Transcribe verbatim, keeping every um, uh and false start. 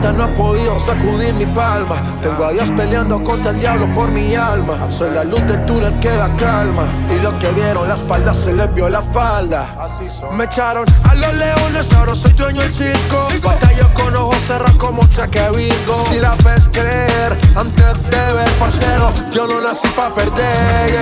tormenta no ha podido sacudir mi palma. Tengo a Dios peleando contra el diablo por mi alma. Soy la luz del túnel que da calma. Y los que dieron la espalda se les vio la falda. Me echaron a los leones, ahora soy dueño del circo. Batallo con ojos cerrados como Cheque Virgo. Si la ves creer antes de ver, parcero, yo no nací pa' perder, yeah.